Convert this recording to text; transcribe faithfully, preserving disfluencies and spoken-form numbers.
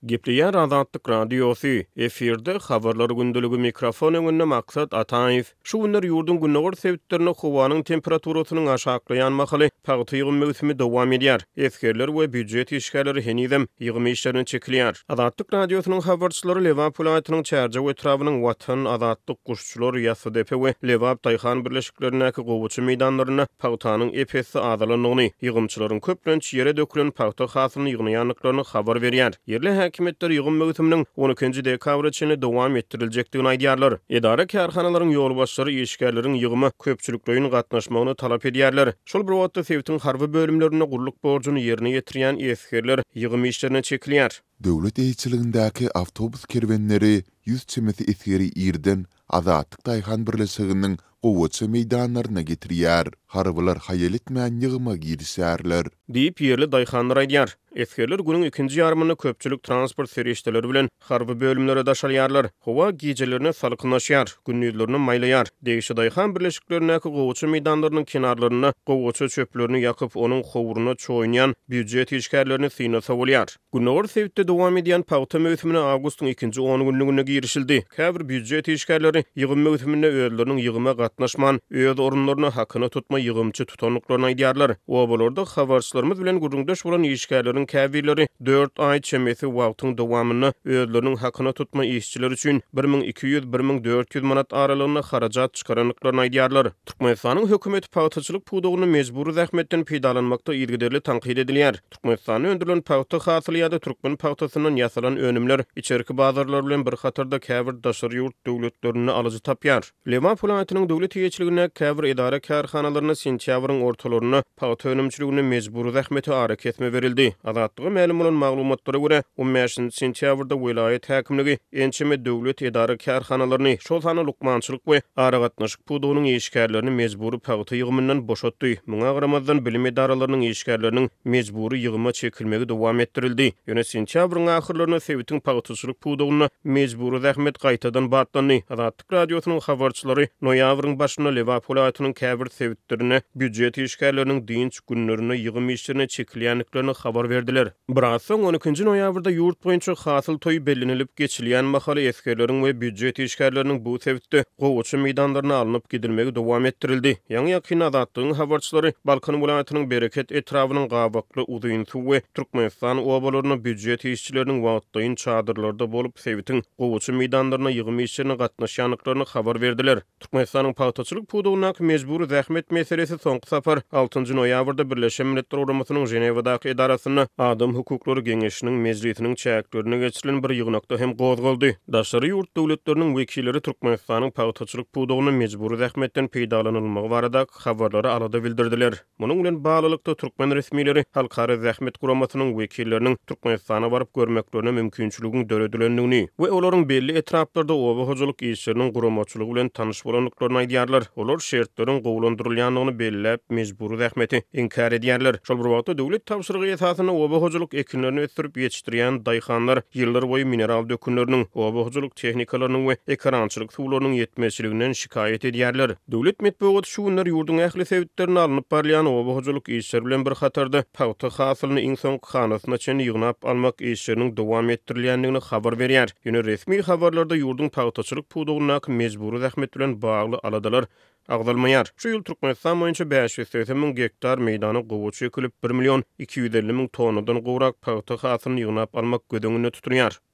Gepleyen Azatlyk Radiosu, efirde habarlar gündülügi mikrofon öňünde maksat Ataýew. Şu günler ýurdun günnäger sebäplerini howanyň temperaturasynyň aşaklaýan mahaly paýty ýygymy mewsimi dowam edýär. Eskerler we büdjet işgärleri henizem ýygymy işlerini çekilýär. Azatlyk Radiosynyň habarçylary Lewap vilayatynyň Çärje we etrawynyň Watan Azatlyk guşçulary ýa-da we Lewap Daýhan birleşiklerindäki gowuçy meýdanlaryna paýtanyň epesi azalanyny, ýygymçylaryň köplenç ýere dökülen paýta hasyny ýygnaýanlyklaryny habar berýär. Yerli häkimetler ýygym mewsimining on ikinji dekabr içinde dowam etdirilejekdigini aýdýarlar. Edara karhanalaryň ýolbaşçylary işgärleriň ýygymy köpçülikleýin gatnaşmagyny talap edýärler. Şol bir wagtda sebätiň harby bölümlerine guruluk borcuny ýerine ýetirýän eskerler ýygymy işlerine çekilýär. Döwlet eýçiligindäki awtobus kerwenleri ýüz çemesi esgeri ýerden Azatlyk Daýhan birleşiginiň gowuçy meýdanlaryna getirýär. Harbylar haýal etmän ýygyma girişärler. Diýip ýerli daýhanlar aýdýar. Eskerler günüň ikinji ýarmyny köpçülik transport serişdeleri bilen harby bölümlere daşalýarlar. Howa gejelerini salkynlaşýar, gündüzlerini maýlaýar. Degişi daýhan birleşiklerindäki gowuçy meýdanlarynyň kenarlaryna gowuçy çöplerini ýakyp onuň howruny çoýnaýan büdjet işgärlerini syna sowalýar. Günnäger sebäpde dowam edýän paýta mewsimine awgustyň ikinji on günlügine girişildi. Käbir büdjet işgärleri ýygym mewsiminde özleriniň ýygyma gatnaşman, öz orunlaryny hakyna tutma ýygymçy tutanlyklaryny aýdýarlar. O bolarda habarçylarymyz bilen guruldaş bolan işgärleriň käbirleri dört ay çemesi wagtyň dowamyny özleriniň hakyna tutma işçiler üçin bir miň iki ýüz bir miň dört ýüz manat aralygyna harajat çykaranlyklaryny aýdýarlar. Türkmenistanyň hökümeti paýtaçylyk pudugyny mejburi zähmetden peýdalanmakda ýergederli tanqid edilýär. Türkmenistanyň öndürilen paýta hasyly ýa-da türkmen paýtasynyň ýasalan önümler içerki bazarlar bilen bir hatarda käbir daşary ýurt döwletlerini alyjy tapýar. Lewap vilayatynyň döwlet ýeçiligine käbir edara karhanalaryna sentýabryň ortalaryna paýta önümçiligine mejburi zähmeti ara kesme berildi. Azatlyga ma'lum bolan maglumatlara görä, on beşinji sentýabrda vilayet häkimligi ençeme döwlet edara karhanalaryny şol sany lukmançylyk we ara gatnaşyk pudugynyň işgärlerini mejburi paýta ýygymyndan boşatdy. Muňa garamazdan bilim edaralarynyň işgärleriniň mejburi ýygyma çekilmegi dowam etdirildi. Ýöne sentýabryň ahyrlaryna sebätiň paýtaçylyk pudugyna mejburi zähmet gaýtadan batlandy. Azatlyk Radiosynyň habarçylary noýabryň başyna Lewap vilayatynyň käbir sebäplerini büdjet işgärleriniň diňç günlerine ýygym işlerine çekilýänliklerini habar berdiler. Biraz soň on ikinji noýabrda ýurt boýunça hasyl toý bellenilip geçilýän mahaly eskerleriň we büdjet işgärleriniň bu sebäpde gowuçy meýdanlaryna alınıp gidilmegi dowam etdirildi. Ýa-ni ýakyn Azatlygyň habarçylary Balkan vilayatynyň Bereket etrawynyň gabakly uzyň we Türkmenistan obalaryny büdjet işçileriniň wagtdaýyn çadyrlarda bolup sebätiň gowuçy meýdanlaryna ýygym işlerine gatnaşýanlyklaryny habar berdiler. Türkmenistanyň paýtaçylyk pudugyna mejburi zähmet meselesi soňky safar altıncı noýabrda Birleşen Milletler Uramasynyn Jenewadaky edarasyna Adam hukuklary geňeşiniň mejlisiniň çäklerini geçirilen bir ýygnakda hem gozgoldy. Daşary ýurt döwletleriniň wekilleri Türkmenistanyň paýtaçylyk pudugyny mejburi zähmetden peýdalanylmagy barada habarlary alada bildirdiler. Munyň bilen baglanykda türkmen resmileri halkara zähmet guramasynyň wekilleriniň Türkmenistana baryp görmeklerine mümkinçiligini döredilendigini we olaryň belli etraplarda obahojalyk işleriniň guramaçylygy bilen tanyş bolanlyklaryny aýdýarlar. Olar şertleriň gowlandyrylýanlygyny belläp mejburi zähmeti inkar edýärler. Şol bir wagtda döwlet tapşyrygy esasyna obahojalyk ekinlerini ötürüp ýetişdirýän daýhanlar ýyllar boýy mineral dökünleriniň, obahojalyk tehnikalarının we ekrançylyk suwlarynyň ýetmezçiliginden şikaýet edýärler. Döwlet medeniýeti şu günler ýurdun ähli sebäplerini alınıp barýan obahojalyk işler bilen bir hatarda paýta hasylyny iň soň hanasyna çen ýygnap almak işleriniň dowam etdirilýändigini habar berýär. Ýöne resmi habarlarda ýurdun paýtaçylyk pudugyna mejburi zähmet bilen bagly aladalar agdalmaýar. Şu ýyl Türkmenistan boýunça beş ýüz seksen miň gektar meýdany gowuçy ekilip bir milyon iki ýüz elli miň tonnadan gowrak paýta hasylyny ýygnap almak gödüňünde tuturýar.